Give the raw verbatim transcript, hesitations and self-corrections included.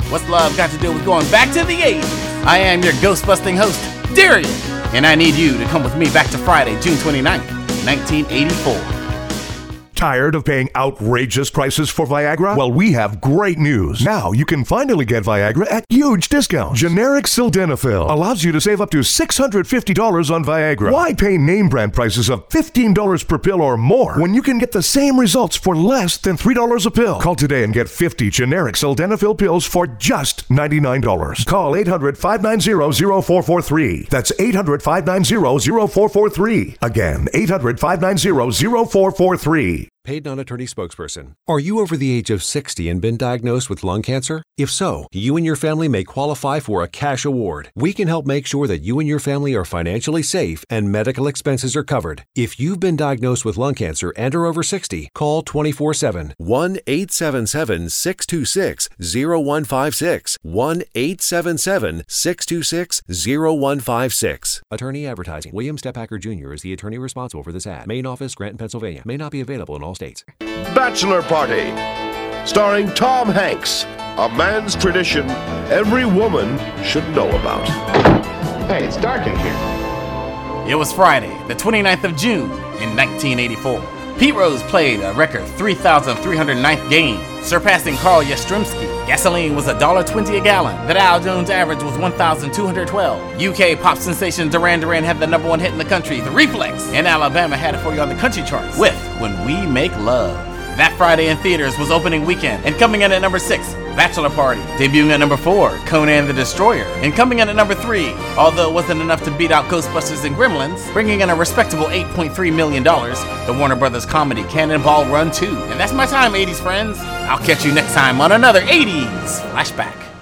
What's love got to do with going back to the eighties? I am your ghost-busting host, Darian, and I need you to come with me back to Friday, June twenty-ninth, nineteen eighty-four. Tired of paying outrageous prices for Viagra? Well, we have great news. Now you can finally get Viagra at huge discounts. Generic Sildenafil allows you to save up to six hundred fifty dollars on Viagra. Why pay name brand prices of fifteen dollars per pill or more when you can get the same results for less than three dollars a pill? Call today and get fifty generic Sildenafil pills for just ninety-nine dollars. Call eight hundred, five nine zero, zero four four three. That's eight hundred, five nine zero, zero four four three. Again, eight hundred, five nine zero, zero four four three. Paid non-attorney spokesperson. Are you over the age of sixty and been diagnosed with lung cancer? If so, you and your family may qualify for a cash award. We can help make sure that you and your family are financially safe and medical expenses are covered. If you've been diagnosed with lung cancer and are over sixty, call twenty-four seven, one eight seven seven, six two six, zero one five six, one eight seven seven, six two six, zero one five six. Attorney advertising. William Stephacker Junior is the attorney responsible for this ad. Main office, Granton, Pennsylvania. May not be available in all states. Bachelor Party, starring Tom Hanks, a man's tradition every woman should know about. Hey, it's dark in here. It was Friday, the twenty-ninth of June in nineteen eighty-four. Pete Rose played a record three thousand three hundred ninth game, surpassing Carl Yastrzemski. Gasoline was one dollar twenty a gallon. The Dow Jones average was one thousand two hundred twelve. U K pop sensation Duran Duran had the number one hit in the country, The Reflex, and Alabama had it for you on the country charts with When We Make Love. That Friday in theaters was opening weekend, and coming in at number six, Bachelor Party. Debuting at number four, Conan the Destroyer. And coming in at number three, although it wasn't enough to beat out Ghostbusters and Gremlins, bringing in a respectable eight point three million dollars, the Warner Brothers comedy Cannonball Run two. And that's my time, eighties friends. I'll catch you next time on another eighties Flashback.